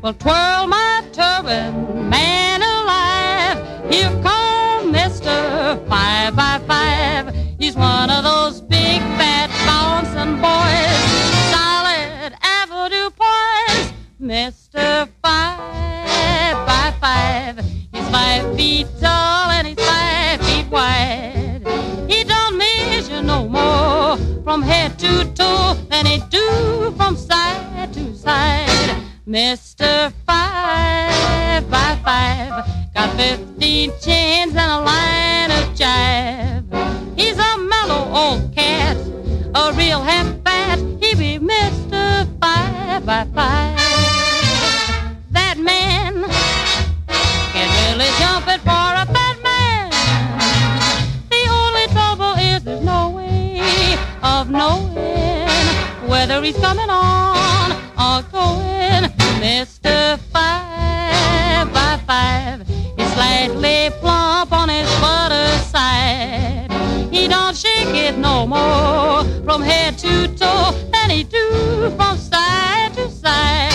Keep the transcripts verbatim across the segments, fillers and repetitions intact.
Well, twirl my turban, man alive. Here comes Mister Five by Five. He's one of those big, fat, bouncing boys, solid Avenue boys. Mister Five by Five. He's five feet tall and he's five feet wide. He don't measure no more from head to toe than he do from side to side. Mister Five by Five got fifteen chins and a line of jive. He's a mellow old cat, a real half-fat. He be Mister Five by Five. That man can really jump it for a fat man. The only trouble is there's no way of knowing whether he's coming on or going. Mister Five by Five is slightly plump on his butter side. He don't shake it no more from head to toe than he do from side to side.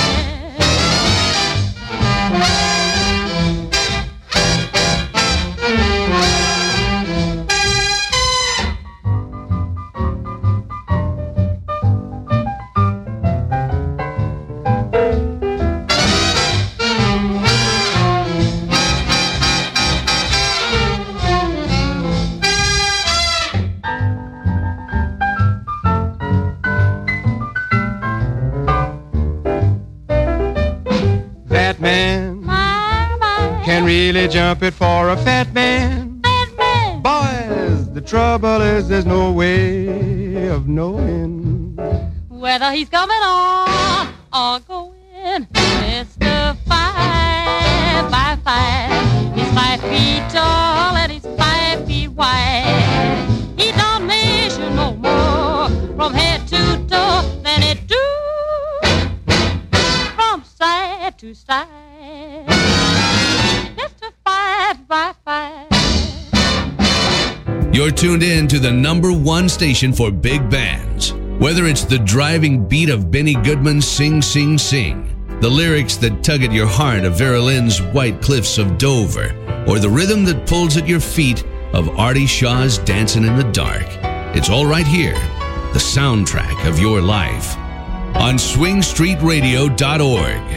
Can really jump it for a fat man. Fat man. Boys, the trouble is there's no way of knowing whether he's coming on or going. Mister Five by Five. He's five feet tall and he's five feet wide. He don't measure no more from head to toe than it do from side to side. You're tuned in to the number one station for big bands. Whether it's the driving beat of Benny Goodman's Sing, Sing, Sing, the lyrics that tug at your heart of Vera Lynn's White Cliffs of Dover, or the rhythm that pulls at your feet of Artie Shaw's Dancing in the Dark, it's all right here, the soundtrack of your life, on swing street radio dot org.